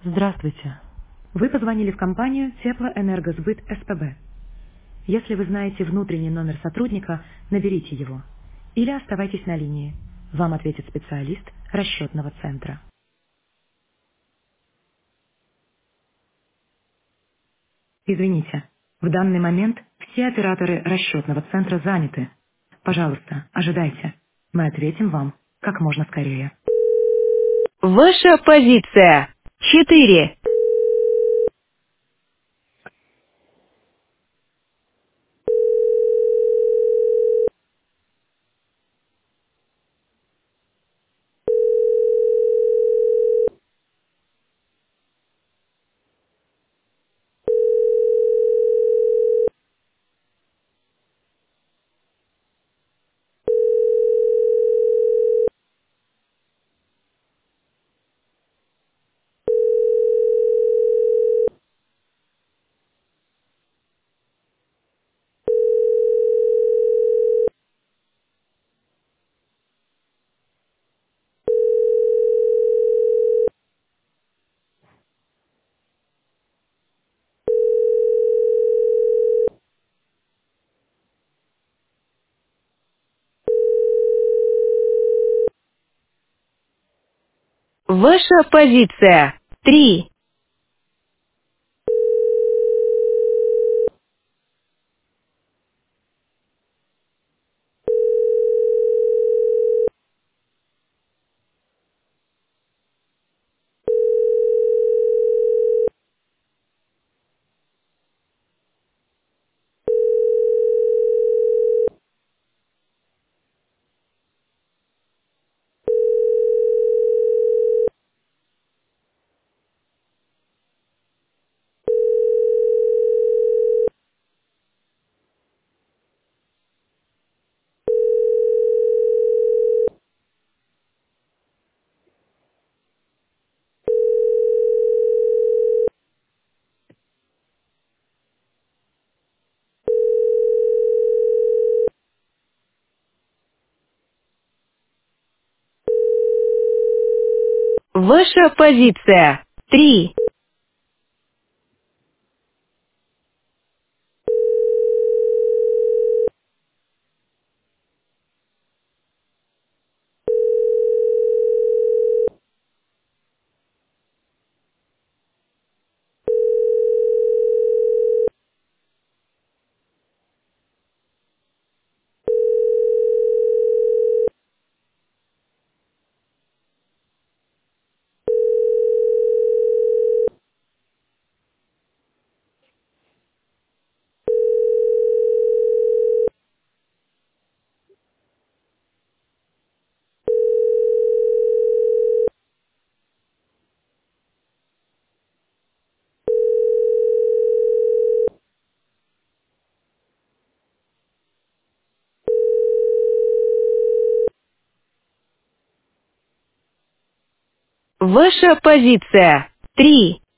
Здравствуйте. Вы позвонили в компанию Теплоэнергосбыт СПБ. Если вы знаете внутренний номер сотрудника, наберите его. Или оставайтесь на линии. Вам ответит специалист расчетного центра. Извините, в данный момент все операторы расчетного центра заняты. Пожалуйста, ожидайте. Мы ответим вам как можно скорее. Ваша позиция. 4. Ваша позиция. 3. Ваша позиция. 3. Ваша позиция. 3.